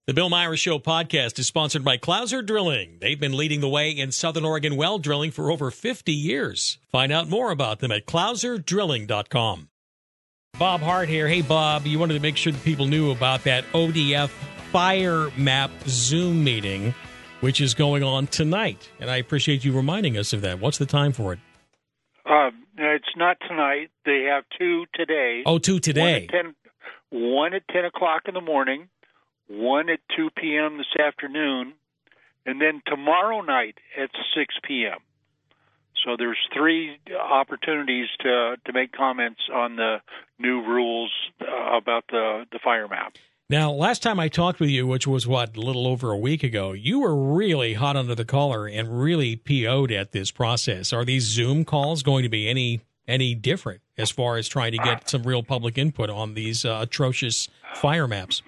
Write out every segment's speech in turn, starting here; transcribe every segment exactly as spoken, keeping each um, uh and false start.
The Bill Myers Show podcast is sponsored by Clouser Drilling. They've been leading the way in Southern Oregon well drilling for over fifty years. Find out more about them at clouser drilling dot com. Bob Hart here. Hey, Bob, you wanted to make sure that people knew about that O D F Fire Map Zoom meeting, which is going on tonight. And I appreciate you reminding us of that. What's the time for it? Uh, it's not tonight. They have two today. Oh, two today. One at ten, one at ten o'clock in the morning, one at two p.m. this afternoon, and then tomorrow night at six p.m. So there's three opportunities to to make comments on the new rules uh, about the, the fire map. Now, last time I talked with you, which was, what, a little over a week ago, you were really hot under the collar and really P O'd at this process. Are these Zoom calls going to be any any different as far as trying to get some real public input on these uh, atrocious fire maps?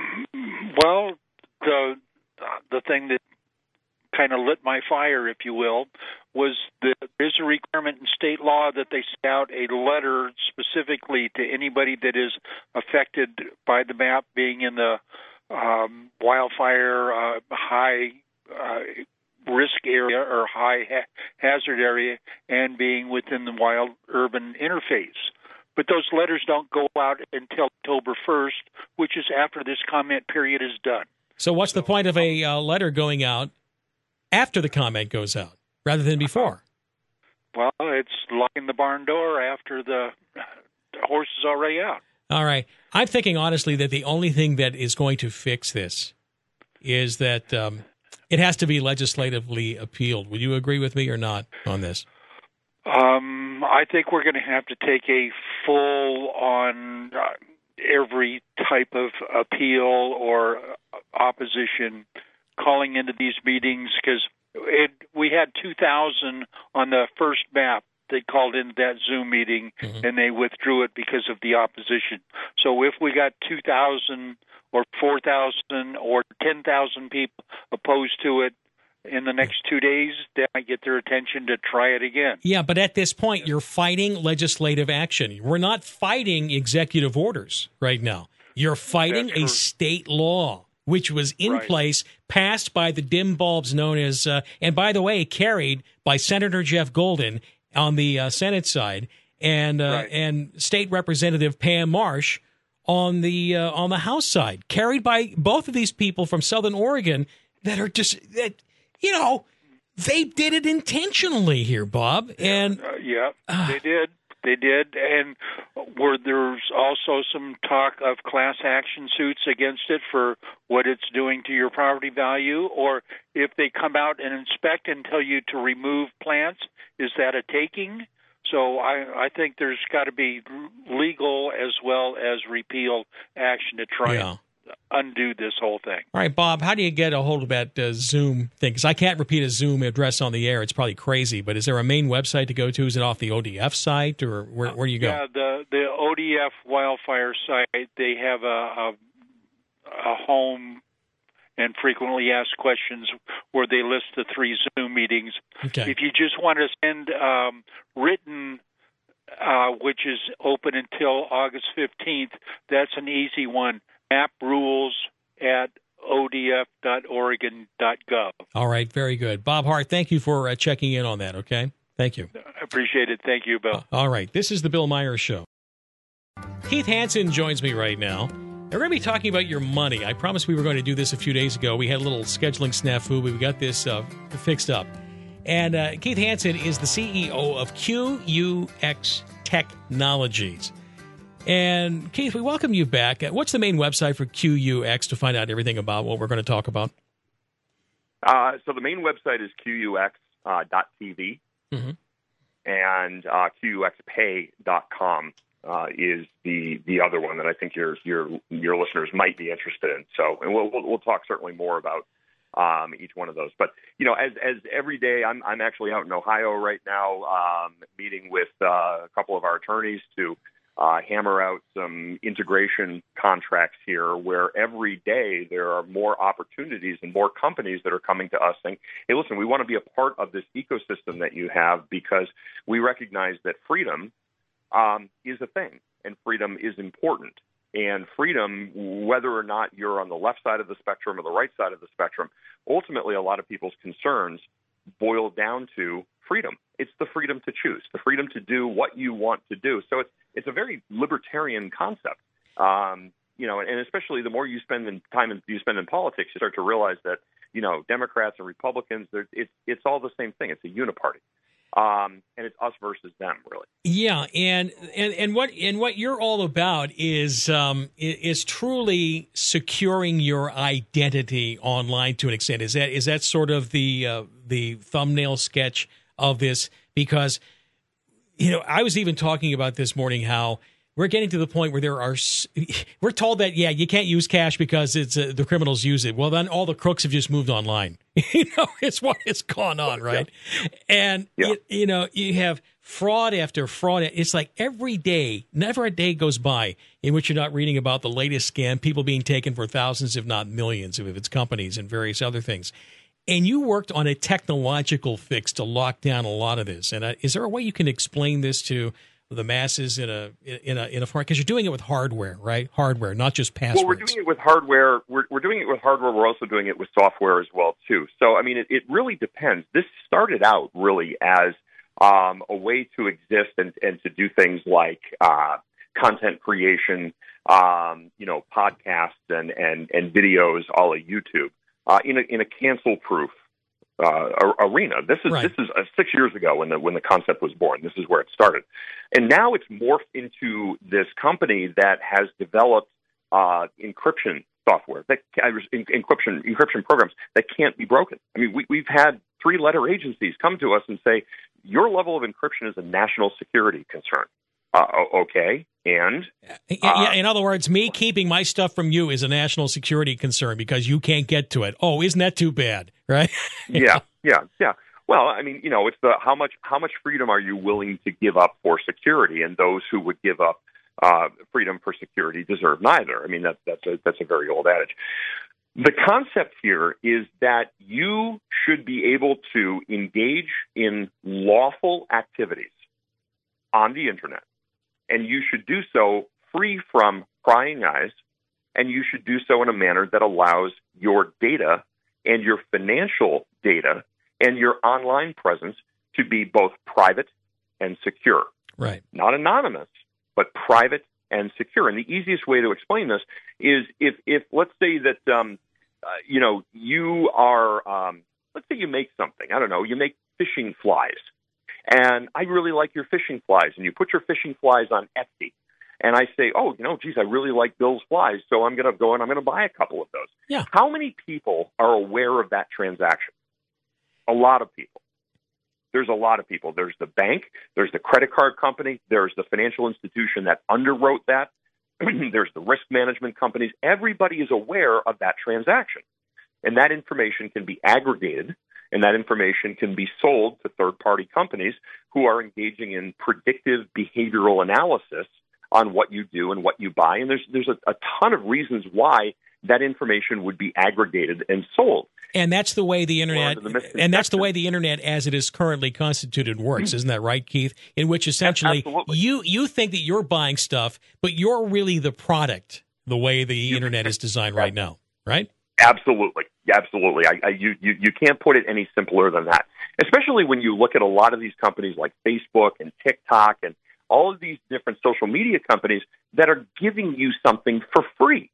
Well, the the thing that kind of lit my fire, if you will, was that there's a requirement in state law that they send out a letter specifically to anybody that is affected by the map being in the um, wildfire uh, high uh, risk area or high ha- hazard area and being within the wild urban interface. But those letters don't go out until October first, which is after this comment period is done. So what's the point of a uh, letter going out after the comment goes out rather than before? Well, it's locking the barn door after the horse is already out. All right. I'm thinking, honestly, that the only thing that is going to fix this is that um, it has to be legislatively appealed. Would you agree with me or not on this? Um, I think we're going to have to take a full-on uh, every type of appeal or opposition calling into these meetings, because we had two thousand on the first map. They called in that Zoom meeting, mm-hmm. and they withdrew it because of the opposition. So if we got two thousand or four thousand or ten thousand people opposed to it in the next two days, that might get their attention to try it again. Yeah, but at this point, you're fighting legislative action. We're not fighting executive orders right now. You're fighting a state law, which was in right. place, passed by the dim bulbs known as, uh, and by the way, carried by Senator Jeff Golden on the uh, Senate side, and uh, right. and State Representative Pam Marsh on the uh, on the House side, carried by both of these people from Southern Oregon that are just that you know they did it intentionally here, Bob. And uh, yeah, uh, they did. They did, and where there's also some talk of class action suits against it for what it's doing to your property value, or if they come out and inspect and tell you to remove plants, is that a taking? So I, I think there's got to be legal as well as repeal action to try yeah. and undo this whole thing. All right, Bob, how do you get a hold of that uh, Zoom thing? Because I can't repeat a Zoom address on the air. It's probably crazy, but is there a main website to go to? Is it off the O D F site, or where, where do you go? Yeah, the, the O D F wildfire site, they have a, a, a home and frequently asked questions where they list the three Zoom meetings. Okay. If you just want to send um, written, uh, which is open until August fifteenth, that's an easy one. Map rules at o d f dot oregon dot gov. All right, very good. Bob Hart, thank you for uh, checking in on that, okay? Thank you. I appreciate it. Thank you, Bill. Uh, all right, this is the Bill Myers Show. Keith Hansen joins me right now. We're going to be talking about your money. I promised we were going to do this a few days ago. We had a little scheduling snafu, but we got this uh, fixed up. And uh, Keith Hansen is the C E O of Q U X Technologies. And, Keith, we welcome you back. What's the main website for Q U X to find out everything about what we're going to talk about? Uh, so the main website is Q U X dot T V, mm-hmm. and uh, Q U X pay dot com uh, is the the other one that I think your your your listeners might be interested in. So, and we'll we'll, we'll talk certainly more about um, each one of those. But you know, as as every day, I'm I'm actually out in Ohio right now, um, meeting with uh, a couple of our attorneys to Uh, hammer out some integration contracts here where every day there are more opportunities and more companies that are coming to us saying, hey, listen, we want to be a part of this ecosystem that you have because we recognize that freedom um, is a thing and freedom is important. And freedom, whether or not you're on the left side of the spectrum or the right side of the spectrum, ultimately a lot of people's concerns boil down to freedom. It's the freedom to choose, the freedom to do what you want to do. So it's it's a very libertarian concept. Um, you know, and especially the more you spend in time in, you spend in politics, you start to realize that, you know, Democrats and Republicans, it's it's all the same thing. It's a uniparty. Um, and it's us versus them, really. Yeah, and and and what and what you're all about is um, is truly securing your identity online to an extent. Is that is that sort of the uh, the thumbnail sketch of this? Because, you know, I was even talking about this morning how we're getting to the point where there are, we're told that, yeah, you can't use cash because it's uh, the criminals use it. Well, then all the crooks have just moved online. You know, it's what has gone on, right? Yeah. And, yeah. It, you know, you have fraud after fraud. It's like every day, never a day goes by in which you're not reading about the latest scam, people being taken for thousands, if not millions, of its companies and various other things. And you worked on a technological fix to lock down a lot of this. And uh, is there a way you can explain this to the masses in a in a in a form, because you're doing it with hardware, right? Hardware, not just passwords. Well, we're doing it with hardware. We're we're doing it with hardware. We're also doing it with software as well too. So I mean, it, it really depends. This started out really as um, a way to exist and, and to do things like uh, content creation, um, you know, podcasts and and and videos, all of YouTube, uh, in a in a cancel-proof Uh, arena. This is right. this is uh, six years ago when the when the concept was born. This is where it started, and now it's morphed into this company that has developed uh, encryption software, that uh, encryption encryption programs that can't be broken. I mean, we, we've had three letter agencies come to us and say your level of encryption is a national security concern. Uh, okay, and uh, yeah, in other words, me keeping my stuff from you is a national security concern because you can't get to it. Oh, isn't that too bad, right? yeah, yeah, yeah. Well, I mean, you know, it's the how much how much freedom are you willing to give up for security, and those who would give up uh, freedom for security deserve neither. I mean, that's that's a that's a very old adage. The concept here is that you should be able to engage in lawful activities on the internet. And you should do so free from prying eyes, and you should do so in a manner that allows your data and your financial data and your online presence to be both private and secure. Right. Not anonymous, but private and secure. And the easiest way to explain this is if, if let's say that, um, uh, you know, you are, um, let's say you make something. I don't know, you make fishing flies. And I really like your fishing flies, and you put your fishing flies on Etsy. And I say, oh, you know, geez, I really like Bill's flies, so I'm going to go and I'm going to buy a couple of those. Yeah. How many people are aware of that transaction? A lot of people. There's a lot of people. There's the bank. There's the credit card company. There's the financial institution that underwrote that. There's the risk management companies. Everybody is aware of that transaction. And that information can be aggregated, and that information can be sold to third-party companies who are engaging in predictive behavioral analysis on what you do and what you buy. And there's there's a, a ton of reasons why that information would be aggregated and sold. And that's the way the internet, and that's the way the internet, as it is currently constituted, works. Isn't that right, Keith? In which essentially Absolutely. you you think that you're buying stuff, but you're really the product. The way the you internet is designed right now, right? Absolutely. Absolutely. I, I, you, you, you can't put it any simpler than that, especially when you look at a lot of these companies like Facebook and TikTok and all of these different social media companies that are giving you something for free.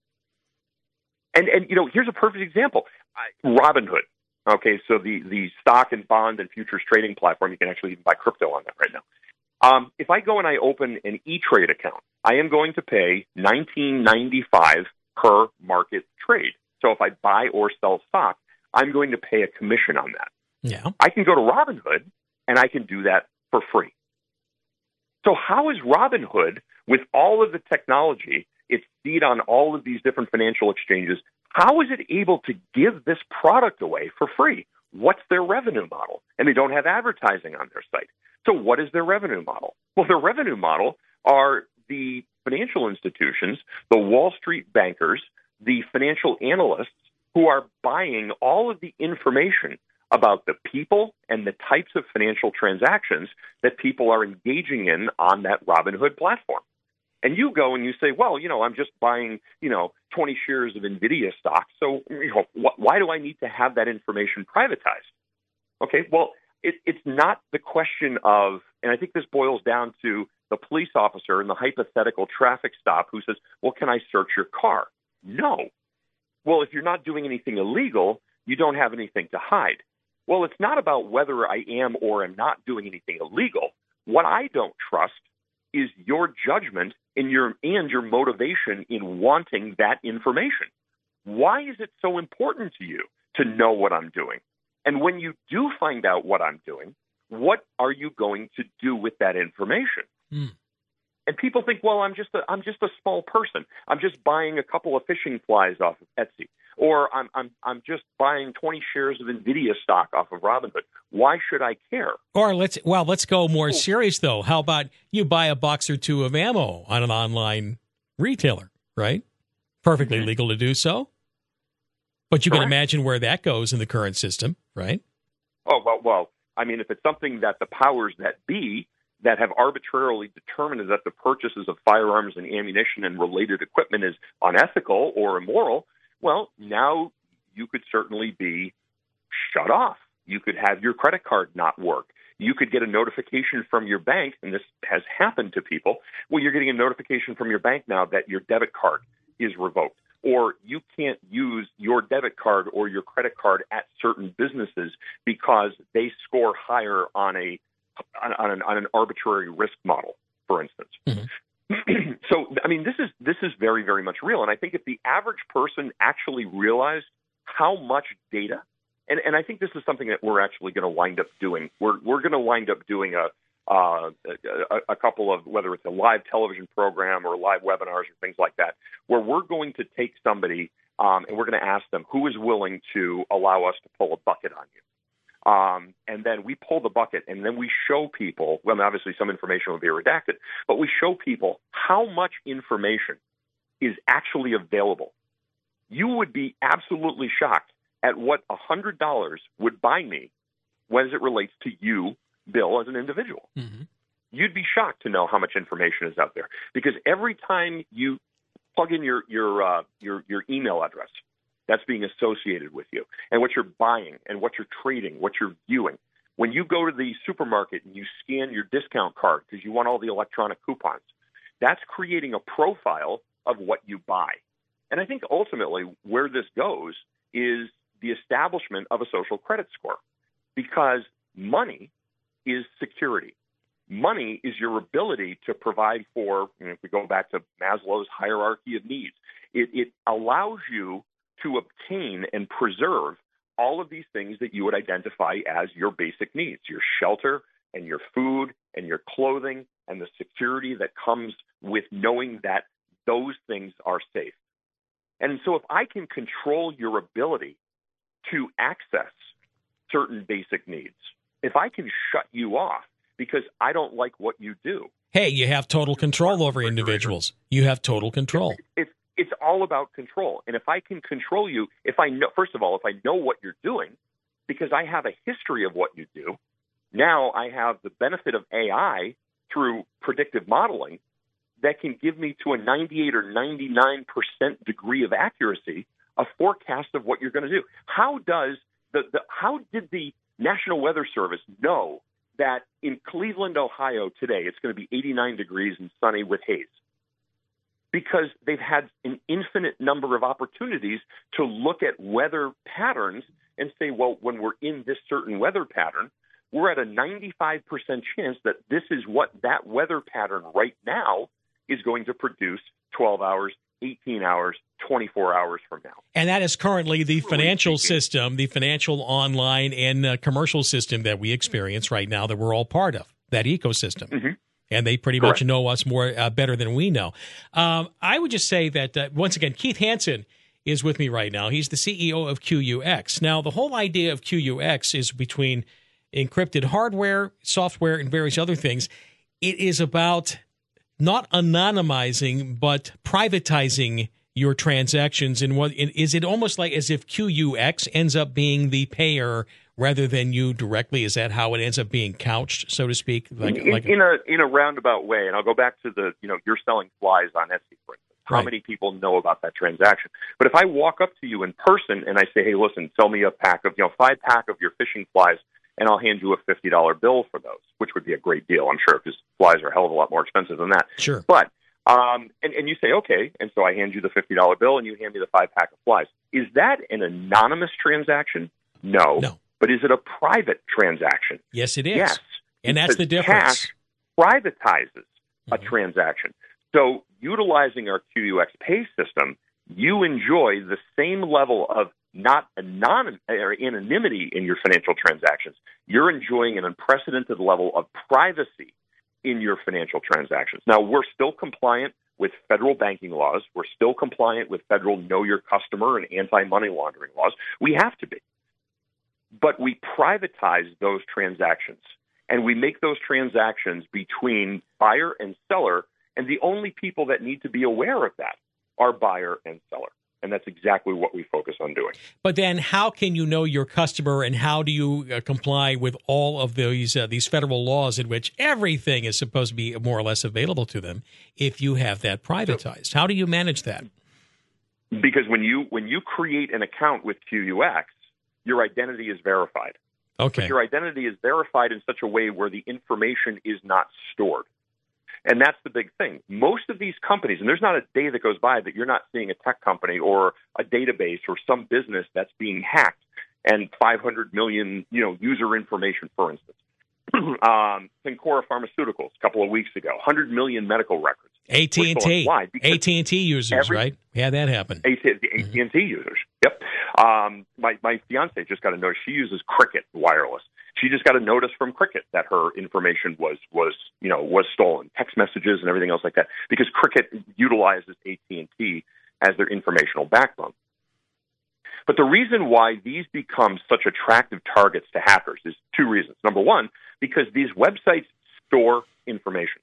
And, and you know, here's a perfect example. Robinhood. Okay, so the, the stock and bond and futures trading platform, you can actually even buy crypto on that right now. Um, if I go and I open an E-Trade account, I am going to pay nineteen ninety-five per market trade. So if I buy or sell stock, I'm going to pay a commission on that. Yeah. I can go to Robinhood, and I can do that for free. So how is Robinhood, with all of the technology, its seed on all of these different financial exchanges, how is it able to give this product away for free? What's their revenue model? And they don't have advertising on their site. So what is their revenue model? Well, their revenue model are the financial institutions, the Wall Street bankers, the financial analysts who are buying all of the information about the people and the types of financial transactions that people are engaging in on that Robinhood platform. And you go and you say, well, you know, I'm just buying, you know, twenty shares of NVIDIA stock. So, you know, wh- why do I need to have that information privatized? Okay, well, it, it's not the question of, and I think this boils down to the police officer in the hypothetical traffic stop who says, well, can I search your car? No. Well, if you're not doing anything illegal, you don't have anything to hide. Well, it's not about whether I am or am not doing anything illegal. What I don't trust is your judgment and your and your motivation in wanting that information. Why is it so important to you to know what I'm doing? And when you do find out what I'm doing, what are you going to do with that information? Mm. And people think, well, I'm just a, I'm just a small person. I'm just buying a couple of fishing flies off of Etsy, or I'm I'm I'm just buying twenty shares of NVIDIA stock off of Robinhood. Why should I care? Or let's well, let's go more serious though. How about you buy a box or two of ammo on an online retailer, right? Perfectly mm-hmm. legal to do so. But you Correct. Can imagine where that goes in the current system, right? Oh well, well, I mean, if it's something that the powers that be that have arbitrarily determined that the purchases of firearms and ammunition and related equipment is unethical or immoral, well, now you could certainly be shut off. You could have your credit card not work. You could get a notification from your bank, and this has happened to people, well, you're getting a notification from your bank now that your debit card is revoked, or you can't use your debit card or your credit card at certain businesses because they score higher on a On, on, an, on an arbitrary risk model, for instance. Mm-hmm. So, I mean, this is this is very, very much real. And I think if the average person actually realized how much data, and, and I think this is something that we're actually going to wind up doing. We're we're going to wind up doing a, uh, a a couple of, whether it's a live television program or live webinars or things like that, where we're going to take somebody um, and we're going to ask them who is willing to allow us to pull a bucket on you. Um, and then we pull the bucket, and then we show people, well, obviously some information will be redacted, but we show people how much information is actually available. You would be absolutely shocked at what one hundred dollars would buy me as it relates to you, Bill, as an individual. Mm-hmm. You'd be shocked to know how much information is out there, because every time you plug in your your uh, your, your email address, that's being associated with you, and what you're buying, and what you're trading, what you're viewing. When you go to the supermarket and you scan your discount card because you want all the electronic coupons, that's creating a profile of what you buy. And I think ultimately where this goes is the establishment of a social credit score, because money is security. Money is your ability to provide for, you know, if we go back to Maslow's hierarchy of needs, it, it allows you to obtain and preserve all of these things that you would identify as your basic needs, your shelter and your food and your clothing and the security that comes with knowing that those things are safe. And so if I can control your ability to access certain basic needs, if I can shut you off because I don't like what you do. Hey, you have total control over individuals. You have total control. It's It's all about control. And if I can control you, if I know, first of all, if I know what you're doing, because I have a history of what you do, now I have the benefit of A I through predictive modeling that can give me to a ninety-eight or ninety-nine percent degree of accuracy a forecast of what you're going to do. How does the, the how did the National Weather Service know that in Cleveland, Ohio today, it's going to be eighty-nine degrees and sunny with haze? Because they've had an infinite number of opportunities to look at weather patterns and say, well, when we're in this certain weather pattern, we're at a ninety-five percent chance that this is what that weather pattern right now is going to produce twelve hours, eighteen hours, twenty-four hours from now. And that is currently the financial system, the financial online and uh, commercial system that we experience right now that we're all part of, that ecosystem. Mm-hmm. And they pretty Correct. Much know us more uh, better than we know. Um, I would just say that, uh, once again, Keith Hansen is with me right now. He's the C E O of Q U X. Now, the whole idea of Q U X is between encrypted hardware, software, and various other things. It is about not anonymizing, but privatizing your transactions. And what is it almost like as if Q U X ends up being the payer rather than you directly? Is that how it ends up being couched, so to speak? Like, in, like in a in a roundabout way, and I'll go back to the, you know, you're selling flies on Etsy, for instance. How right. many people know about that transaction? But if I walk up to you in person and I say, hey, listen, sell me a pack of, you know, five pack of your fishing flies, and I'll hand you a fifty dollar bill for those, which would be a great deal, I'm sure, because flies are a hell of a lot more expensive than that. Sure. But, um, and, and you say, okay, and so I hand you the fifty dollar bill and you hand me the five pack of flies. Is that an anonymous transaction? No. No. But is it a private transaction? Yes, it is. Yes. And that's the difference. Cash privatizes mm-hmm. a transaction. So utilizing our Q U X Pay system, you enjoy the same level of not anonym, or anonymity in your financial transactions. You're enjoying an unprecedented level of privacy in your financial transactions. Now, we're still compliant with federal banking laws. We're still compliant with federal know your customer and anti-money laundering laws. We have to be. But we privatize those transactions, and we make those transactions between buyer and seller, and the only people that need to be aware of that are buyer and seller. And that's exactly what we focus on doing. But then how can you know your customer, and how do you uh, comply with all of these uh, these federal laws in which everything is supposed to be more or less available to them if you have that privatized? How do you manage that? Because when you when you create an account with Q U X, your identity is verified. Okay. But your identity is verified in such a way where the information is not stored. And that's the big thing. Most of these companies, and there's not a day that goes by that you're not seeing a tech company or a database or some business that's being hacked, and five hundred million, you know, user information, for instance. um, Cencora Pharmaceuticals, a couple of weeks ago, one hundred million medical records. A T and T. A T and T users, every, right? Yeah, that happened. A T and T mm-hmm. users, yep. Um, my, my fiance just got a notice. She uses Cricket Wireless. She just got a notice from Cricket that her information was, was, you know, was stolen, text messages and everything else like that, because Cricket utilizes A T and T as their informational backbone. But the reason why these become such attractive targets to hackers is two reasons. Number one, because these websites store information.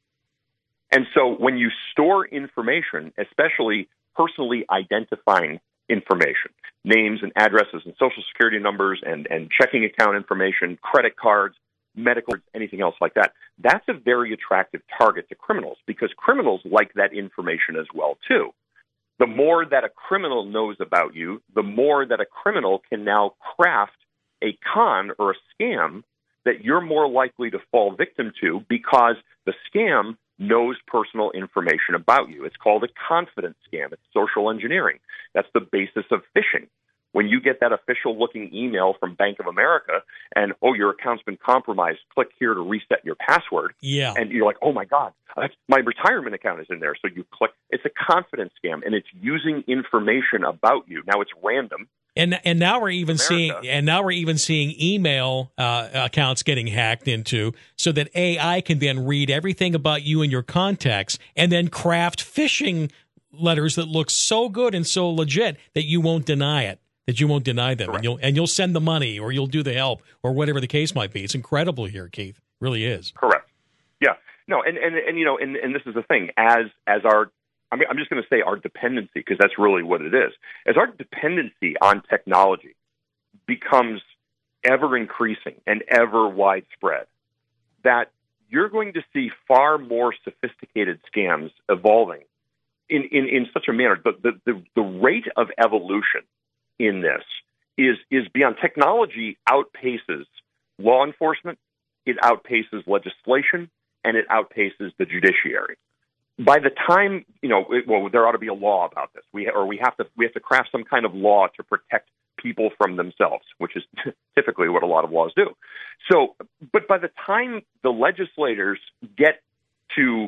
And so when you store information, especially personally identifying information, names and addresses and social security numbers and, and checking account information, credit cards, medical, anything else like that, that's a very attractive target to criminals, because criminals like that information as well, too. The more that a criminal knows about you, the more that a criminal can now craft a con or a scam that you're more likely to fall victim to, because the scam knows personal information about you. It's called a confidence scam. It's social engineering. That's the basis of phishing. When you get that official-looking email from Bank of America and, oh, your account's been compromised, click here to reset your password. Yeah. And you're like, oh, my God, that's, my retirement account is in there. So you click. It's a confidence scam, and it's using information about you. Now, it's random. And and now we're even America. seeing and now we're even seeing email uh, accounts getting hacked into, so that A I can then read everything about you and your contacts, and then craft phishing letters that look so good and so legit that you won't deny it, that you won't deny them, Correct. and you'll and you'll send the money, or you'll do the help, or whatever the case might be. It's incredible here, Keith. It really is. Correct. Yeah. No. And and, and you know, and, and this is the thing. As as our I mean, I'm just going to say our dependency, because that's really what it is. As our dependency on technology becomes ever increasing and ever widespread, that you're going to see far more sophisticated scams evolving in, in, in such a manner. The, the, the, the rate of evolution in this is, is beyond. Technology outpaces law enforcement, it outpaces legislation, and it outpaces the judiciary. By the time, you know, it, well, there ought to be a law about this. We or we have to we have to craft some kind of law to protect people from themselves, which is typically what a lot of laws do. So, but by the time the legislators get to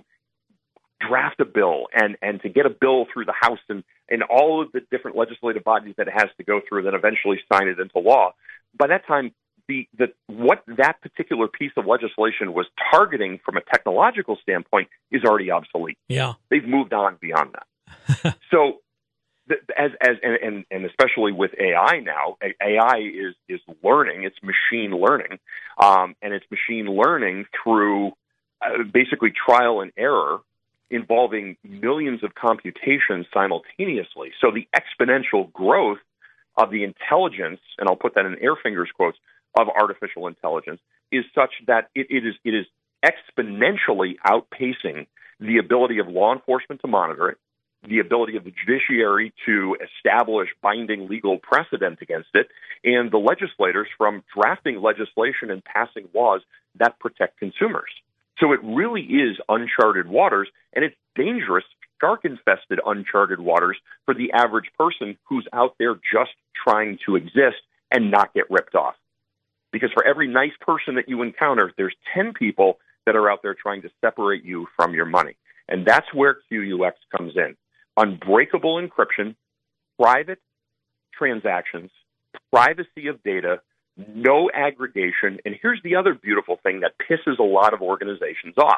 draft a bill and, and to get a bill through the House and, and all of the different legislative bodies that it has to go through, and then eventually sign it into law, by that time, The, the what that particular piece of legislation was targeting from a technological standpoint is already obsolete. Yeah, they've moved on beyond that. So, the, as as and, and and especially with A I now, A I is is learning. It's machine learning, um, and it's machine learning through uh, basically trial and error, involving millions of computations simultaneously. So the exponential growth of the intelligence, and I'll put that in air fingers quotes, of artificial intelligence is such that it, it is it is exponentially outpacing the ability of law enforcement to monitor it, the ability of the judiciary to establish binding legal precedent against it, and the legislators from drafting legislation and passing laws that protect consumers. So it really is uncharted waters, and it's dangerous, shark-infested uncharted waters for the average person who's out there just trying to exist and not get ripped off. Because for every nice person that you encounter, there's ten people that are out there trying to separate you from your money. And that's where Q U X comes in. Unbreakable encryption, private transactions, privacy of data, no aggregation. And here's the other beautiful thing that pisses a lot of organizations off.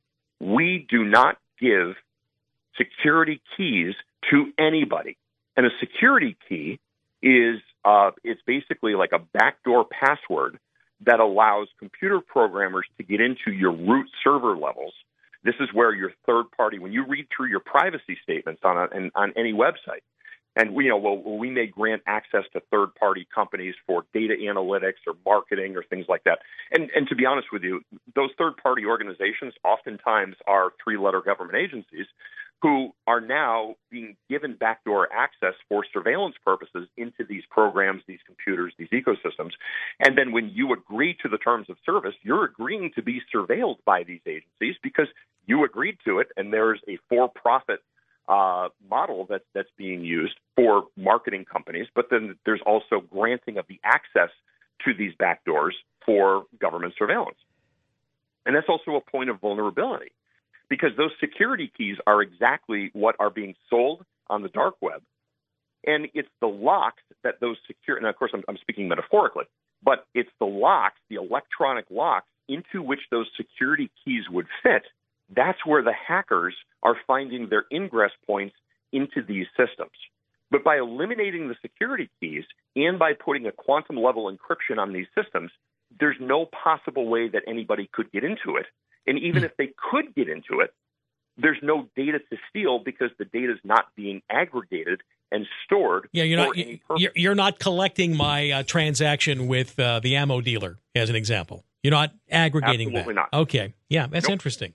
We do not give security keys to anybody. And a security key is uh, it's basically like a backdoor password that allows computer programmers to get into your root server levels. This is where your third party, when you read through your privacy statements on a, on any website, and we you know well, we may grant access to third party companies for data analytics or marketing or things like that. And and to be honest with you, those third party organizations oftentimes are three letter government agencies who are now being given backdoor access for surveillance purposes into these programs, these computers, these ecosystems. And then when you agree to the terms of service, you're agreeing to be surveilled by these agencies because you agreed to it, and there's a for-profit uh, model that, that's being used for marketing companies, but then there's also granting of the access to these backdoors for government surveillance. And that's also a point of vulnerability, because those security keys are exactly what are being sold on the dark web. And it's the locks that those secure, and of course I'm, I'm speaking metaphorically, but it's the locks, the electronic locks into which those security keys would fit. That's where the hackers are finding their ingress points into these systems. But by eliminating the security keys and by putting a quantum level encryption on these systems, there's no possible way that anybody could get into it. And even if they could get into it, there's no data to steal because the data is not being aggregated and stored. Yeah, you're not you're, you're not collecting my uh, transaction with uh, the ammo dealer, as an example. You're not aggregating Absolutely that. not. Okay, yeah, that's Nope. interesting.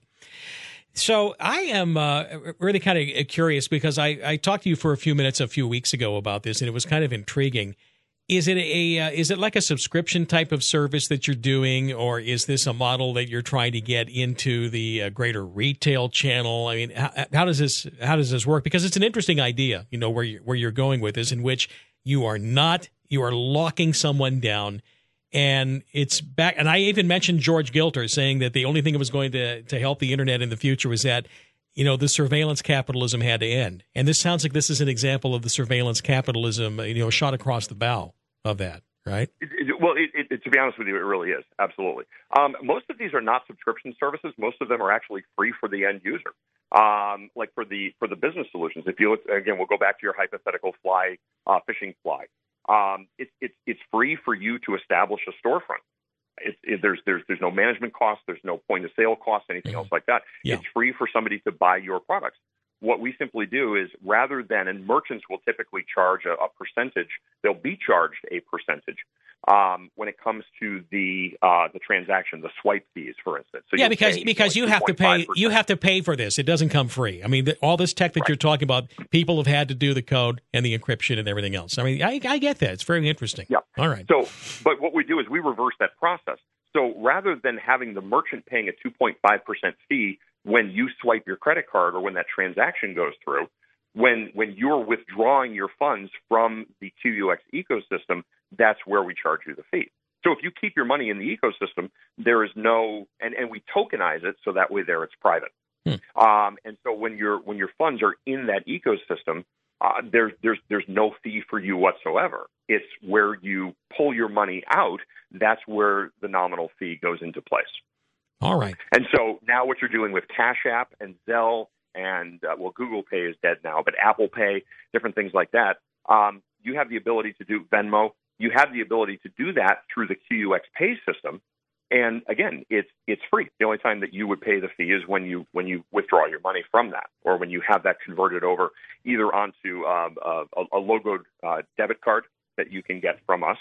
So I am uh, really kind of curious because I, I talked to you for a few minutes a few weeks ago about this, and it was kind of intriguing. Is it a uh, is it like a subscription type of service that you're doing, or is this a model that you're trying to get into the uh, greater retail channel? I mean, how, how does this how does this work? Because it's an interesting idea, you know, where you where you're going with this, in which you are not you are locking someone down, and it's back. And I even mentioned George Gilter saying that the only thing that was going to to help the internet in the future was that, you know, the surveillance capitalism had to end. And this sounds like this is an example of the surveillance capitalism, you know, shot across the bow of that, right? It, it, well, it, it, to be honest with you, it really is. Absolutely. Um, most of these are not subscription services. Most of them are actually free for the end user. Um, like for the for the business solutions, if you look, again, we'll go back to your hypothetical fly, uh, fishing fly. Um, it, it, it's free for you to establish a storefront. It, it, there's there's there's no management cost, there's no point of sale cost, anything mm-hmm. else like that. Yeah. It's free for somebody to buy your products. What we simply do is, rather than, and merchants will typically charge a, a percentage, they'll be charged a percentage um, when it comes to the uh, the transaction, the swipe fees, for instance. So yeah, because because like you have to pay you have to pay for this. It doesn't come free. I mean, the, all this tech that right. you're talking about, people have had to do the code and the encryption and everything else. I mean, I, I get that. It's very interesting. Yeah. All right. So, but what we do is we reverse that process. So rather than having the merchant paying a two point five percent fee when you swipe your credit card or when that transaction goes through, when when you're withdrawing your funds from the Q U X ecosystem, that's where we charge you the fee. So if you keep your money in the ecosystem, there is no, and, and we tokenize it so that way there it's private. Hmm. Um, and so when your when your funds are in that ecosystem, uh, there's there's there's no fee for you whatsoever. It's where you pull your money out, that's where the nominal fee goes into place. All right. And so now what you're doing with Cash App and Zelle and, uh, well, Google Pay is dead now, but Apple Pay, different things like that, um, you have the ability to do Venmo. You have the ability to do that through the Q U X Pay system. And again, it's it's free. The only time that you would pay the fee is when you when you withdraw your money from that, or when you have that converted over either onto um, a, a logoed uh, debit card that you can get from us,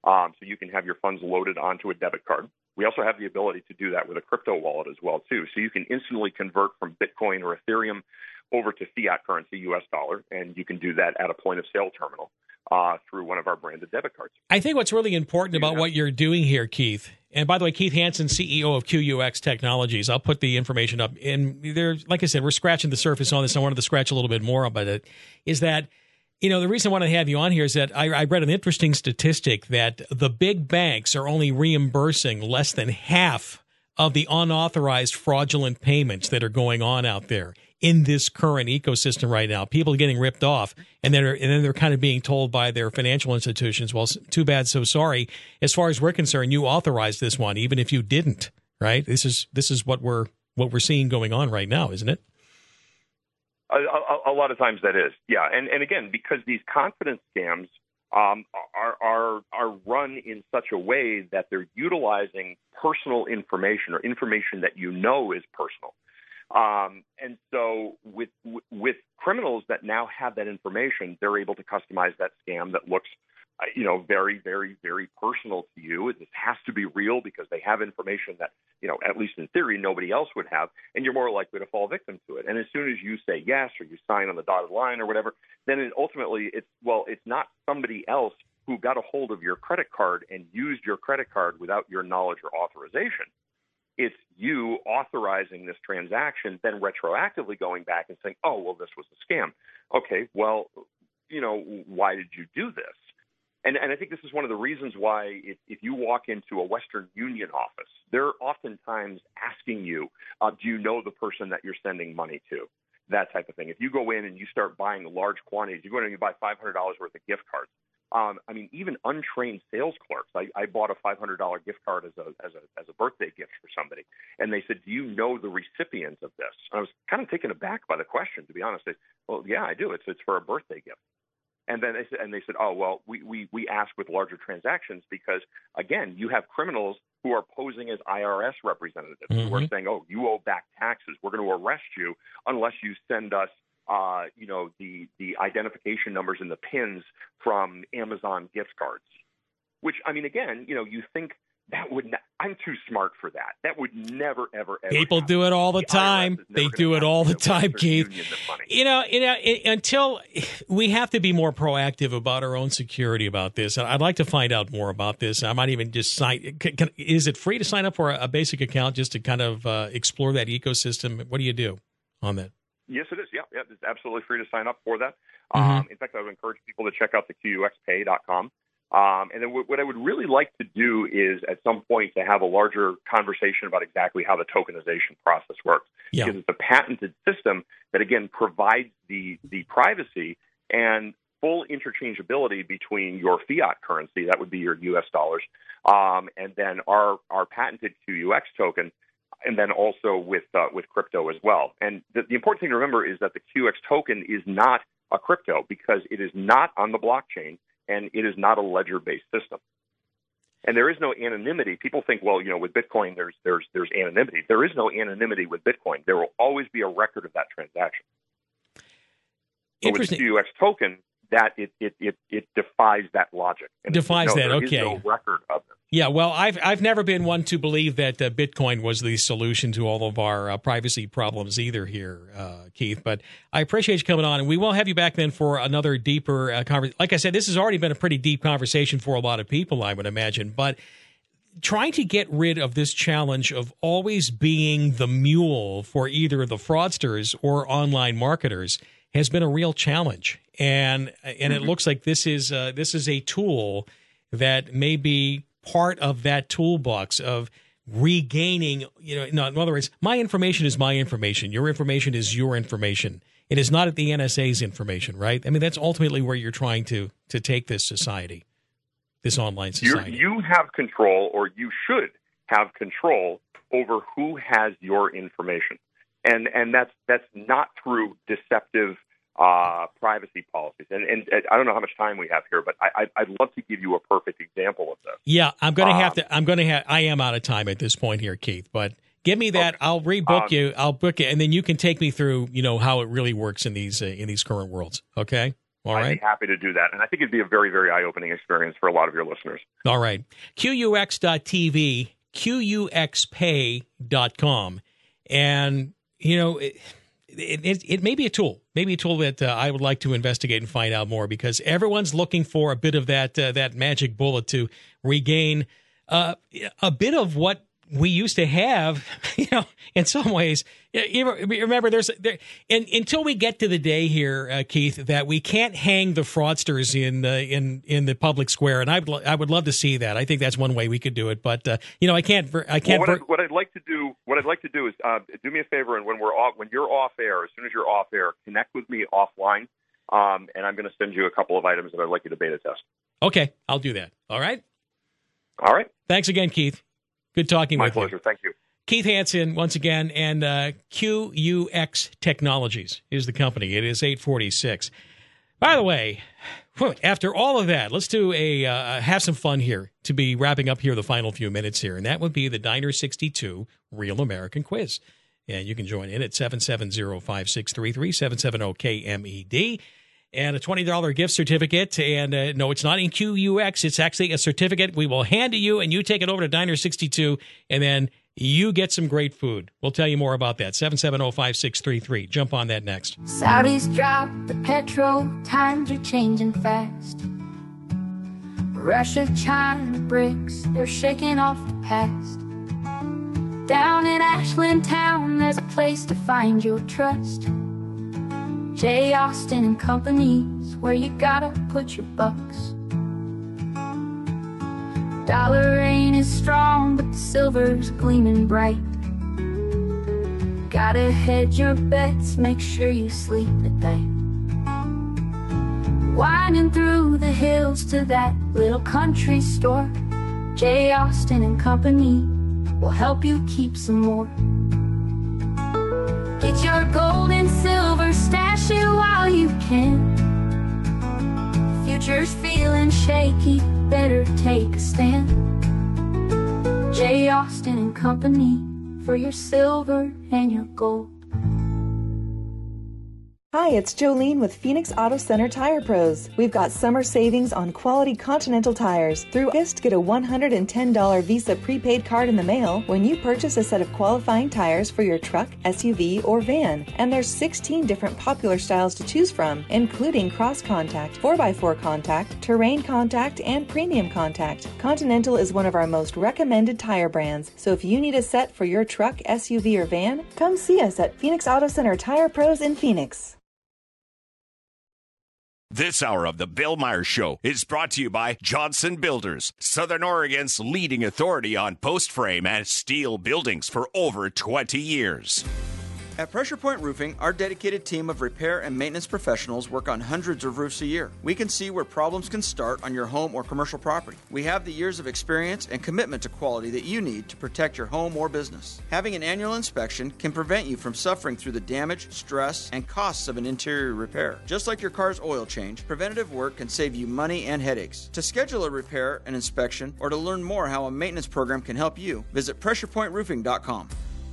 Um, so you can have your funds loaded onto a debit card. We also have the ability to do that with a crypto wallet as well, too. So you can instantly convert from Bitcoin or Ethereum over to fiat currency, U S dollar, and you can do that at a point-of-sale terminal uh, through one of our branded debit cards. I think what's really important about what you're doing here, Keith, and by the way, Keith Hansen, C E O of Q U X Technologies, I'll put the information up. And there, like I said, we're scratching the surface on this. I wanted to scratch a little bit more about it, is that you know, the reason I want to have you on here is that I, I read an interesting statistic that the big banks are only reimbursing less than half of the unauthorized fraudulent payments that are going on out there in this current ecosystem right now. People are getting ripped off, and then, and then they're kind of being told by their financial institutions, well, too bad, so sorry. As far as we're concerned, you authorized this one, even if you didn't, right? This is this is what we're what we're seeing going on right now, isn't it? A, a, a lot of times that is, yeah. And and again, because these confidence scams um, are, are are run in such a way that they're utilizing personal information or information that you know is personal. Um, and so with with criminals that now have that information, they're able to customize that scam that looks, uh, you know, very, very, very personal to you. This has to be real because they have information that, you know, at least in theory, nobody else would have, and you're more likely to fall victim to it. And as soon as you say yes or you sign on the dotted line or whatever, then it ultimately it's, well, it's not somebody else who got a hold of your credit card and used your credit card without your knowledge or authorization. It's you authorizing this transaction, then retroactively going back and saying, oh, well, this was a scam. Okay, well, you know, why did you do this? And, and I think this is one of the reasons why if, if you walk into a Western Union office, they're oftentimes asking you, uh, do you know the person that you're sending money to? That type of thing. If you go in and you start buying large quantities, you go in and you buy five hundred dollars worth of gift cards. Um, I mean, even untrained sales clerks. I, I bought a five hundred dollars gift card as a as a as a birthday gift for somebody, and they said, "Do you know the recipient of this?" And I was kind of taken aback by the question, to be honest. They, well, yeah, I do. It's it's for a birthday gift. And then they said, and they said, "Oh, well, we we we ask with larger transactions because again, you have criminals who are posing as I R S representatives mm-hmm. who are saying, "Oh, you owe back taxes. We're going to arrest you unless you send us." Uh, you know, the, the identification numbers and the pins from Amazon gift cards, which, I mean, again, you know, you think that would not, I'm too smart for that. That would never, ever, ever People happen. do it all the, the time. They do it all the time, Keith. You know, you know, it, until we have to be more proactive about our own security about this. And I'd like to find out more about this. I might even just sign. Can, can, is it free to sign up for a, a basic account just to kind of uh, explore that ecosystem? What do you do on that? Yes, it is. Yeah, yeah, it's absolutely free to sign up for that. Mm-hmm. Um, in fact, I would encourage people to check out the Q U X pay dot com. Um, and then w- what I would really like to do is at some point to have a larger conversation about exactly how the tokenization process works. Yeah. Because it's a patented system that, again, provides the, the privacy and full interchangeability between your fiat currency, that would be your U S dollars, um, and then our, our patented Q U X token, and then also with uh, with crypto as well. And the, the important thing to remember is that the Q X token is not a crypto because it is not on the blockchain and it is not a ledger-based system. And there is no anonymity. People think, well, you know, with Bitcoin, there's there's there's anonymity. There is no anonymity with Bitcoin. There will always be a record of that transaction. But with the Q U X token, that it it it, it defies that logic. And defies no, that. There okay. is no record of it. Yeah, well, I've I've never been one to believe that uh, Bitcoin was the solution to all of our uh, privacy problems either here, uh, Keith. But I appreciate you coming on, and we will have you back then for another deeper uh, conversation. Like I said, this has already been a pretty deep conversation for a lot of people, I would imagine. But trying to get rid of this challenge of always being the mule for either the fraudsters or online marketers has been a real challenge, and and mm-hmm. it looks like this is uh, this is a tool that may be part of that toolbox of regaining, you know, no, in other words, my information is my information. Your information is your information. It is not the N S A's information, right? I mean, that's ultimately where you're trying to to take this society, this online society. You're, you have control, or you should have control over who has your information. And and that's that's not through deceptive uh, privacy policies. And, and and I don't know how much time we have here, but I, I'd love to give you a perfect example of this. Yeah, I'm going to um, have to. I'm going to have. I am out of time at this point here, Keith. But give me that. Okay. I'll rebook um, you. I'll book it, and then you can take me through. You know how it really works in these uh, in these current worlds. Okay. All I'd right. be happy to do that. And I think it'd be a very, very eye-opening experience for a lot of your listeners. All right. Q U X dot T V, Q U X pay dot com. And, you know, it, it, it may be a tool, maybe a tool that uh, I would like to investigate and find out more, because everyone's looking for a bit of that uh, that magic bullet to regain uh, a bit of what we used to have, you know, in some ways. You remember, there's there, and, until we get to the day here, uh, Keith, that we can't hang the fraudsters in uh, in in the public square, and I would I would love to see that. I think that's one way we could do it, but uh, you know, I can't I can't. Well, what, I, what I'd like to do, what I'd like to do is uh, do me a favor, and when we're off, when you're off air, as soon as you're off air, connect with me offline, um, and I'm going to send you a couple of items that I'd like you to beta test. Okay, I'll do that. All right. All right. Thanks again, Keith. Good talking My with you. pleasure. Thank you. Keith Hansen, once again, and uh, Q U X Technologies is the company. It is eight forty-six. By the way, after all of that, let's do a uh, have some fun here to be wrapping up here the final few minutes here, and that would be the Diner sixty-two Real American Quiz. And you can join in at seven seven zero, five six three three, seven seven zero K M E D. And a twenty dollars gift certificate. And uh, no, it's not in Q U X. It's actually a certificate we will hand to you, and you take it over to Diner sixty-two, and then you get some great food. We'll tell you more about that. seven seven zero, five six three three. Jump on that next. Saudis drop the petrol. Times are changing fast. Russia, China, BRICS, they're shaking off the past. Down in Ashland Town, there's a place to find your trust. J. Austin and Company's where you gotta put your bucks. Dollar ain't as strong, but the silver's gleaming bright. Gotta hedge your bets, make sure you sleep at night. Winding through the hills to that little country store, J. Austin and Company will help you keep some more. Get your gold and silver, stash it while you can. Future's feeling shaky, better take a stand. J. Austin and Company for your silver and your gold. Hi, it's Jolene with Phoenix Auto Center Tire Pros. We've got summer savings on quality Continental tires. Through August, get a one hundred ten dollars Visa prepaid card in the mail when you purchase a set of qualifying tires for your truck, S U V, or van. And there's sixteen different popular styles to choose from, including Cross Contact, four by four Contact, Terrain Contact, and Premium Contact. Continental is one of our most recommended tire brands, so if you need a set for your truck, S U V, or van, come see us at Phoenix Auto Center Tire Pros in Phoenix. This hour of the Bill Myers Show is brought to you by Johnson Builders, Southern Oregon's leading authority on post frame and steel buildings for over twenty years. At Pressure Point Roofing, our dedicated team of repair and maintenance professionals work on hundreds of roofs a year. We can see where problems can start on your home or commercial property. We have the years of experience and commitment to quality that you need to protect your home or business. Having an annual inspection can prevent you from suffering through the damage, stress, and costs of an interior repair. Just like your car's oil change, preventative work can save you money and headaches. To schedule a repair, an inspection, or to learn more how a maintenance program can help you, visit pressure point roofing dot com.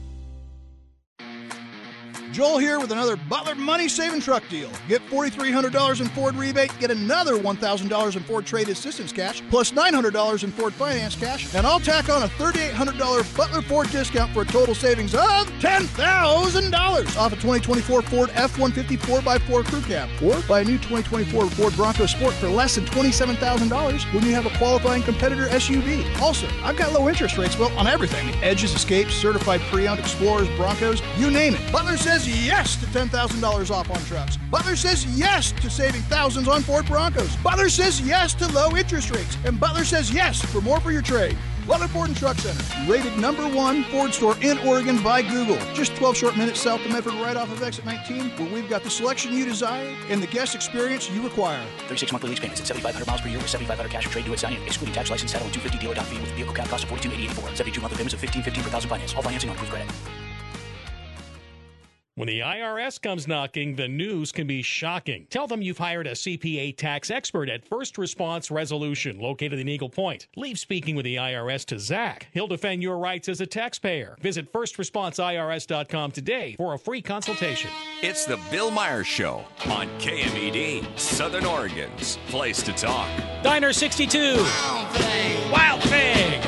Joel here with another Butler money-saving truck deal. Get four thousand three hundred dollars in Ford rebate, get another one thousand dollars in Ford trade assistance cash, plus nine hundred dollars in Ford finance cash, and I'll tack on a three thousand eight hundred dollars Butler Ford discount for a total savings of ten thousand dollars off a twenty twenty-four Ford F one fifty four by four Crew Cab. Or buy a new twenty twenty-four Ford Bronco Sport for less than twenty-seven thousand dollars when you have a qualifying competitor S U V. Also, I've got low interest rates, well, on everything. Edges, Escapes, certified pre-owned Explorers, Broncos, you name it. Butler says yes to ten thousand dollars off on trucks. Butler says yes to saving thousands on Ford Broncos. Butler says yes to low interest rates. And Butler says yes for more for your trade. Butler Ford and Truck Center, rated number one Ford store in Oregon by Google. Just twelve short minutes south of Medford, right off of exit nineteen, where we've got the selection you desire and the guest experience you require. thirty-six monthly lease payments at seventy-five hundred miles per year with seventy-five hundred cash or trade due at signing, excluding tax, license, title, and two hundred fifty dealer down fee with vehicle cap cost of forty-two eighty-eight four. seventy-two monthly payments of fifteen fifteen per thousand finance. All financing on approved credit. When the I R S comes knocking, the news can be shocking. Tell them you've hired a C P A tax expert at First Response Resolution, located in Eagle Point. Leave speaking with the I R S to Zach. He'll defend your rights as a taxpayer. Visit first response I R S dot com today for a free consultation. It's the Bill Myers Show on K M E D, Southern Oregon's place to talk. Diner sixty-two. Wild thing. Wild thing.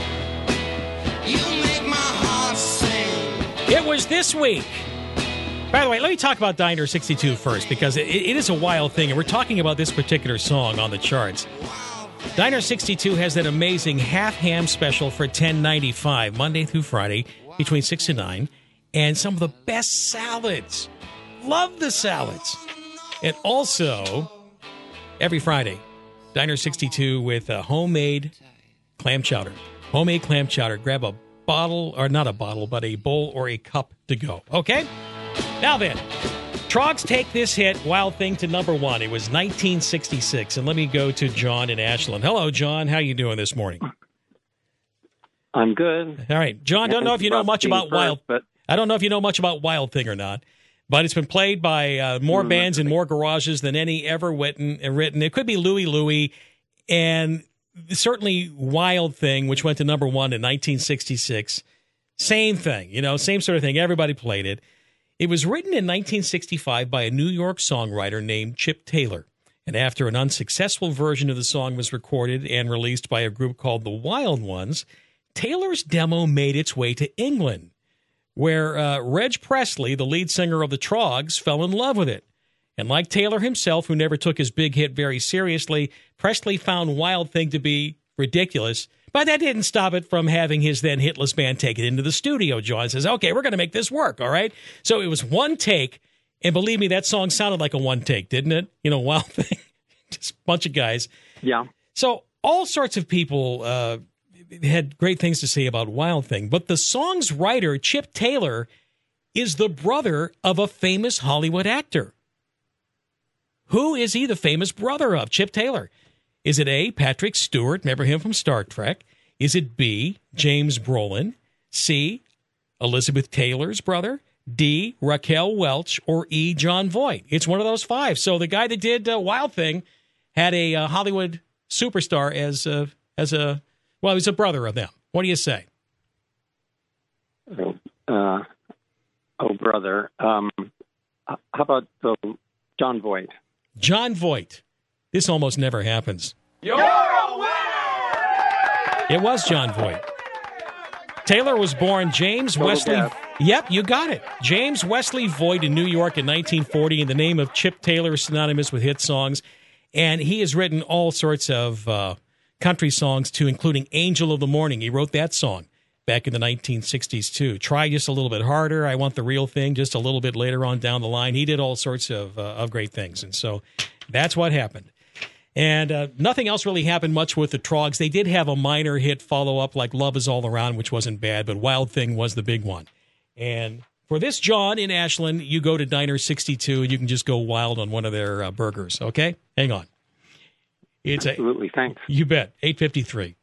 You make my heart sing. It was this week. By the way, let me talk about Diner sixty-two first, because it, it is a wild thing, and we're talking about this particular song on the charts. Diner sixty-two has that amazing half ham special for ten ninety-five, Monday through Friday, between six and nine, and some of the best salads. Love the salads. And also, every Friday, Diner sixty-two with a homemade clam chowder. Homemade clam chowder. Grab a bottle, or not a bottle, but a bowl or a cup to go. Okay? Now then, Trogs take this hit, Wild Thing, to number one. It was nineteen sixty-six. And let me go to John in Ashland. Hello, John. How you doing this morning? I'm good. All right. John, I don't know if you know much about first, Wild but I don't know if you know much about Wild Thing or not, but it's been played by uh, more mm, bands and more garages than any ever written. written. It could be Louie Louie, and certainly Wild Thing, which went to number one in nineteen sixty-six. Same thing, you know, same sort of thing. Everybody played it. It was written in nineteen sixty-five by a New York songwriter named Chip Taylor. And after an unsuccessful version of the song was recorded and released by a group called the Wild Ones, Taylor's demo made its way to England, where uh, Reg Presley, the lead singer of the Trogs, fell in love with it. And like Taylor himself, who never took his big hit very seriously, Presley found Wild Thing to be ridiculous. But that didn't stop it from having his then hitless band take it into the studio. John says, okay, we're going to make this work, all right? So it was one take, and believe me, that song sounded like a one take, didn't it? You know, Wild Thing. Just a bunch of guys. Yeah. So all sorts of people uh, had great things to say about Wild Thing. But the song's writer, Chip Taylor, is the brother of a famous Hollywood actor. Who is he the famous brother of? Chip Taylor. Is it A, Patrick Stewart, remember him from Star Trek? Is it B, James Brolin? C, Elizabeth Taylor's brother? D, Raquel Welch? Or E, John Voight? It's one of those five. So the guy that did uh, Wild Thing had a uh, Hollywood superstar as a, as a, well, he's a brother of them. What do you say? Uh, oh, brother. Um, how about uh, John Voight? John Voight. This almost never happens. You're a winner! It was John Voight. Taylor was born James Total Wesley. death. Yep, you got it. James Wesley Voight in New York in nineteen forty, and the name of Chip Taylor is synonymous with hit songs. And he has written all sorts of uh, country songs, too, including Angel of the Morning. He wrote that song back in the nineteen sixties, too. Try Just a Little Bit Harder. I Want the Real Thing just a little bit later on down the line. He did all sorts of, uh, of great things. And so that's what happened. And uh, nothing else really happened much with the Trogs. They did have a minor hit follow-up like Love Is All Around, which wasn't bad, but Wild Thing was the big one. And for this, John, in Ashland, you go to Diner sixty-two, and you can just go wild on one of their uh, burgers, okay? Hang on. It's Absolutely, a, thanks. You bet. eight fifty-three.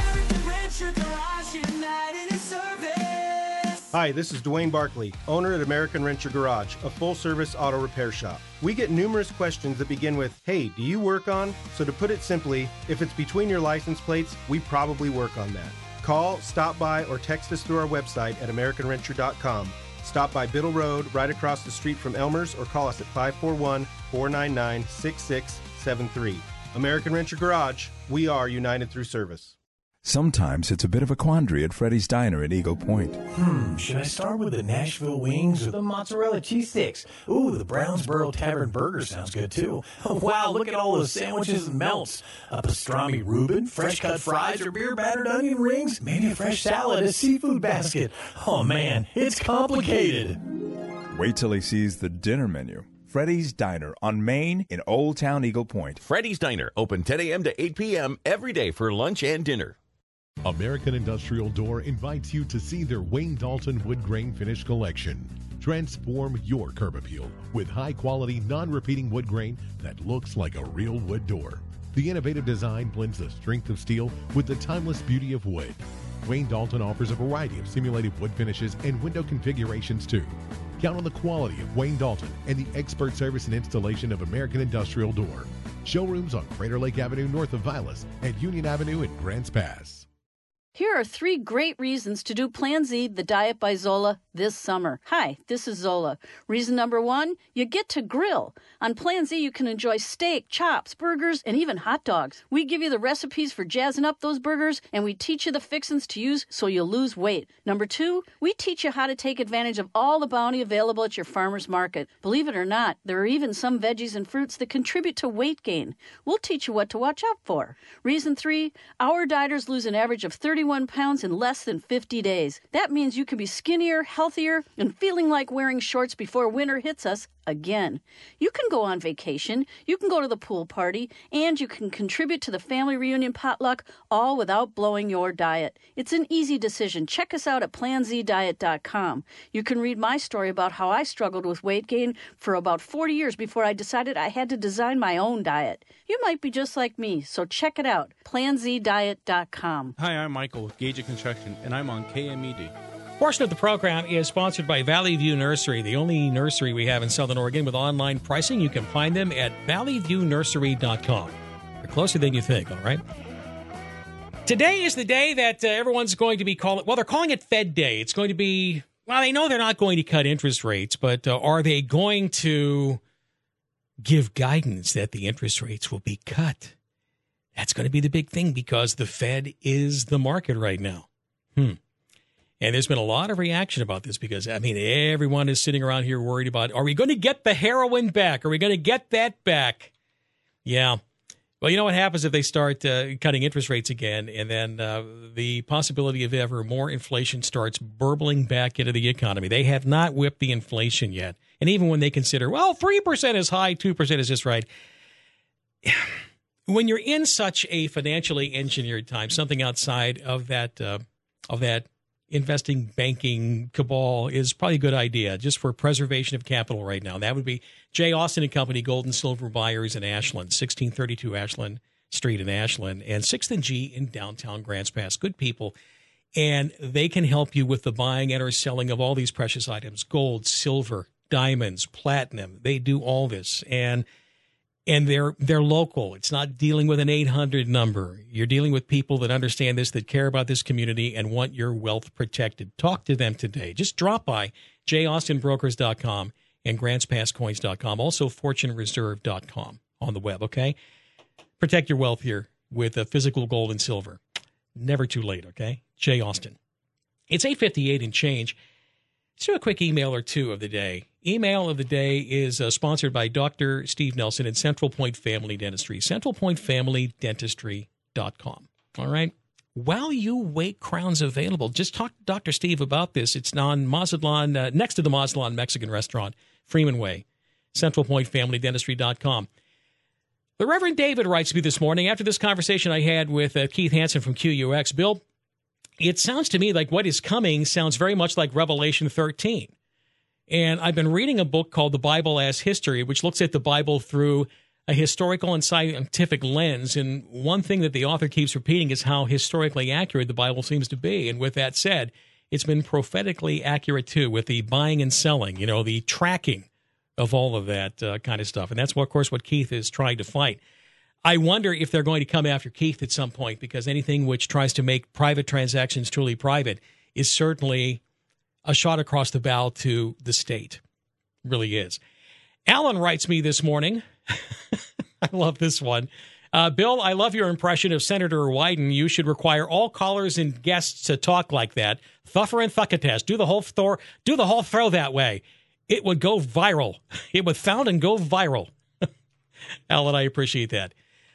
Hi, this is Dwayne Barkley, owner at American Renter Garage, a full-service auto repair shop. We get numerous questions that begin with, hey, do you work on? So to put it simply, if it's between your license plates, we probably work on that. Call, stop by, or text us through our website at american renter dot com. Stop by Biddle Road, right across the street from Elmer's, or call us at five four one, four nine nine, six six seven three. American Renter Garage, we are united through service. Sometimes it's a bit of a quandary at Freddy's Diner at Eagle Point. Hmm, should I start with the Nashville wings or the mozzarella cheese sticks? Ooh, the Brownsboro Tavern burger sounds good too. Wow, look at all those sandwiches and melts. A pastrami Reuben, fresh cut fries, or beer battered onion rings? Maybe a fresh salad, a seafood basket. Oh man, it's complicated. Wait till he sees the dinner menu. Freddy's Diner on Main in Old Town Eagle Point. Freddy's Diner, open ten a.m. to eight p.m. every day for lunch and dinner. American Industrial Door invites you to see their Wayne Dalton wood grain finish collection. Transform your curb appeal with high-quality, non-repeating wood grain that looks like a real wood door. The innovative design blends the strength of steel with the timeless beauty of wood. Wayne Dalton offers a variety of simulated wood finishes and window configurations too. Count on the quality of Wayne Dalton and the expert service and installation of American Industrial Door. Showrooms on Crater Lake Avenue north of Vilas and Union Avenue in Grants Pass. Here are three great reasons to do Plan Z, the diet by Zola, this summer. Hi, this is Zola. Reason number one, you get to grill. On Plan Z, you can enjoy steak, chops, burgers, and even hot dogs. We give you the recipes for jazzing up those burgers, and we teach you the fixins to use so you'll lose weight. Number two, we teach you how to take advantage of all the bounty available at your farmer's market. Believe it or not, there are even some veggies and fruits that contribute to weight gain. We'll teach you what to watch out for. Reason three, our dieters lose an average of thirty-one pounds in less than fifty days. That means you can be skinnier, healthier, and feeling like wearing shorts before winter hits us again. You can go on vacation, you can go to the pool party, and you can contribute to the family reunion potluck, all without blowing your diet. It's an easy decision. Check us out at plan z diet dot com. You can read my story about how I struggled with weight gain for about forty years before I decided I had to design my own diet. You might be just like me, so check it out, plan z diet dot com. Hi, I'm Michael with Gage Construction, and I'm on K M E D. Portion of the program is sponsored by Valley View Nursery, the only nursery we have in Southern Oregon with online pricing. You can find them at valley view nursery dot com. They're closer than you think, all right? Today is the day that uh, everyone's going to be calling, well, they're calling it Fed Day. It's going to be, well, they know they're not going to cut interest rates, but uh, are they going to give guidance that the interest rates will be cut? That's going to be the big thing because the Fed is the market right now. Hmm. And there's been a lot of reaction about this because, I mean, everyone is sitting around here worried about, are we going to get the heroin back? Are we going to get that back? Yeah. Well, you know what happens if they start uh, cutting interest rates again, and then uh, the possibility of ever more inflation starts burbling back into the economy. They have not whipped the inflation yet. And even when they consider, well, three percent is high, two percent is just right. When you're in such a financially engineered time, something outside of that uh, of that investing banking cabal is probably a good idea just for preservation of capital right now. That would be Jay Austin and Company, Gold and Silver Buyers in Ashland, sixteen thirty-two Ashland Street in Ashland, and sixth and G in downtown Grants Pass. Good people. And they can help you with the buying and or selling of all these precious items, gold, silver, diamonds, platinum. They do all this. And And they're they're local. It's not dealing with an eight hundred number. You're dealing with people that understand this, that care about this community, and want your wealth protected. Talk to them today. Just drop by j austin brokers dot com and grants pass coins dot com. Also, fortune reserve dot com on the web, okay? Protect your wealth here with a physical gold and silver. Never too late, okay? Jay Austin. It's eight fifty-eight and change. Let's do a quick email or two of the day. Email of the day is uh, sponsored by Doctor Steve Nelson at Central Point Family Dentistry, central point family dentistry dot com. All right? While you wait, crowns available. Just talk to Doctor Steve about this. It's on Mazatlan, uh, next to the Mazatlan Mexican restaurant, Freeman Way, central point family dentistry dot com. The Reverend David writes to me this morning after this conversation I had with uh, Keith Hansen from Q U X. Bill, it sounds to me like what is coming sounds very much like Revelation thirteen. And I've been reading a book called The Bible as History, which looks at the Bible through a historical and scientific lens. And one thing that the author keeps repeating is how historically accurate the Bible seems to be. And with that said, it's been prophetically accurate, too, with the buying and selling, you know, the tracking of all of that uh, kind of stuff. And that's, what, of course, what Keith is trying to fight. I wonder if they're going to come after Keith at some point, because anything which tries to make private transactions truly private is certainly a shot across the bow to the state. It really is. Alan writes me this morning. I love this one. Uh, Bill, I love your impression of Senator Wyden. You should require all callers and guests to talk like that. Thuffer and thuckatest. Do the whole thor- do the whole throw that way. It would go viral. It would found and go viral. Alan, I appreciate that.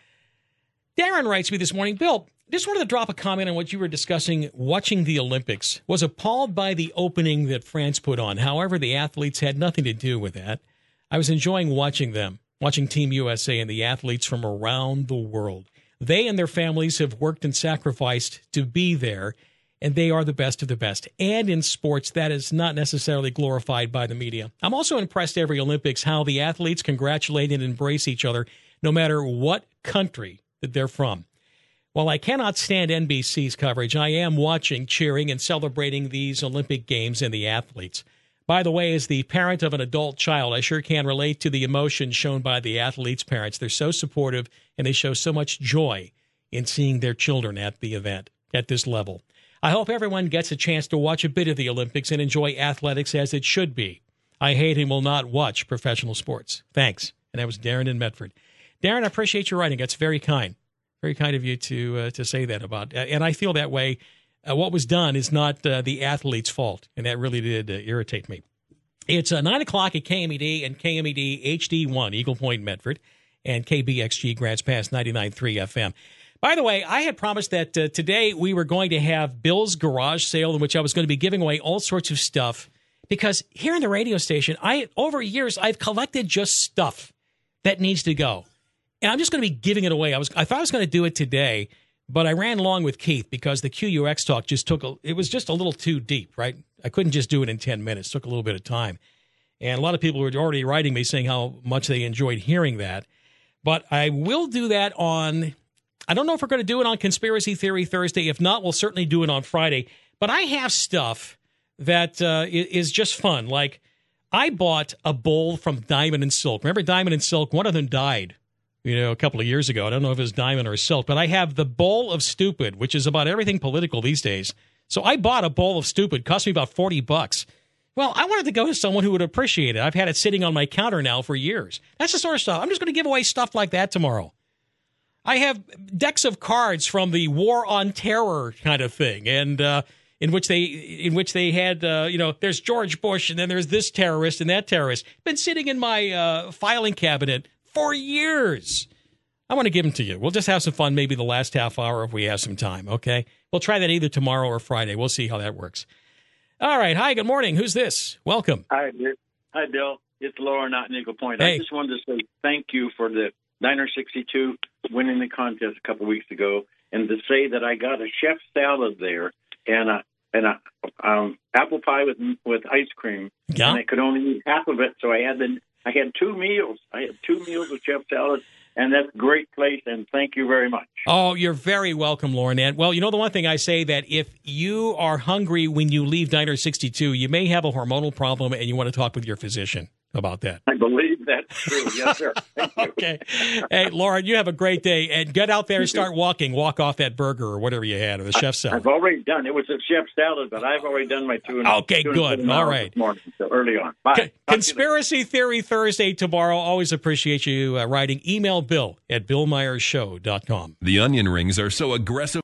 Darren writes me this morning, Bill, just wanted to drop a comment on what you were discussing watching the Olympics. Was appalled by the opening that France put on. However, the athletes had nothing to do with that. I was enjoying watching them, watching Team U S A and the athletes from around the world. They and their families have worked and sacrificed to be there, and they are the best of the best. And in sports, that is not necessarily glorified by the media. I'm also impressed every Olympics how the athletes congratulate and embrace each other, no matter what country that they're from. While I cannot stand N B C's coverage, I am watching, cheering, and celebrating these Olympic Games and the athletes. By the way, as the parent of an adult child, I sure can relate to the emotion shown by the athletes' parents. They're so supportive, and they show so much joy in seeing their children at the event at this level. I hope everyone gets a chance to watch a bit of the Olympics and enjoy athletics as it should be. I hate and will not watch professional sports. Thanks. And that was Darren in Medford. Darren, I appreciate your writing. That's very kind. Very kind of you to uh, to say that about. And I feel that way. Uh, what was done is not uh, the athlete's fault, and that really did uh, irritate me. It's uh, nine o'clock at K M E D and K M E D H D one, Eagle Point, Medford, and K B X G, Grants Pass, ninety-nine point three F M. By the way, I had promised that uh, today we were going to have Bill's Garage Sale, in which I was going to be giving away all sorts of stuff, because here in the radio station, I over years, I've collected just stuff that needs to go. And I'm just going to be giving it away. I was I thought I was going to do it today, but I ran long with Keith because the Q U X talk just took a, it was just a little too deep, right? I couldn't just do it in ten minutes. It took a little bit of time. And a lot of people were already writing me saying how much they enjoyed hearing that. But I will do that on, I don't know if we're going to do it on Conspiracy Theory Thursday. If not, we'll certainly do it on Friday. But I have stuff that uh, is just fun. Like, I bought a bowl from Diamond and Silk. Remember Diamond and Silk? One of them died, you know, a couple of years ago. I don't know if it was Diamond or Silk, but I have the Bowl of Stupid, which is about everything political these days. So I bought a bowl of stupid. It cost me about forty bucks. Well, I wanted to go to someone who would appreciate it. I've had it sitting on my counter now for years. That's the sort of stuff. I'm just going to give away stuff like that tomorrow. I have decks of cards from the War on Terror kind of thing, and uh, in which they in which they had, uh, you know, there's George Bush, and then there's this terrorist and that terrorist. Been sitting in my uh, filing cabinet for years. I want to give them to you. We'll just have some fun maybe the last half hour if we have some time, okay? We'll try that either tomorrow or Friday. We'll see how that works. All right. Hi, good morning. Who's this? Welcome. Hi, Bill. Hi, Bill. It's Lauren out in Eagle Point. Hey. I just wanted to say thank you for the Diner sixty-two winning the contest a couple weeks ago, and to say that I got a chef salad there and a, and a um, apple pie with with ice cream, yeah. and I could only eat half of it, so I had the I had two meals. I had two meals of chef salad. And that's a great place, and thank you very much. Oh, you're very welcome, Lauren. And, well, you know the one thing I say, that if you are hungry when you leave Diner sixty-two, you may have a hormonal problem, and you want to talk with your physician about that. I believe that's true. Yes, sir. Thank you. Okay. Hey, Lauren, you have a great day, and get out there and start walking. Walk off that burger or whatever you had, or the chef salad. I've already done. It was a chef salad, but I've already done my two and Okay, two good. And All right. This morning, so early on. Bye. Con- Conspiracy Theory Thursday tomorrow. Always appreciate you uh, writing. Email Bill at bill myers show dot com. The onion rings are so aggressive.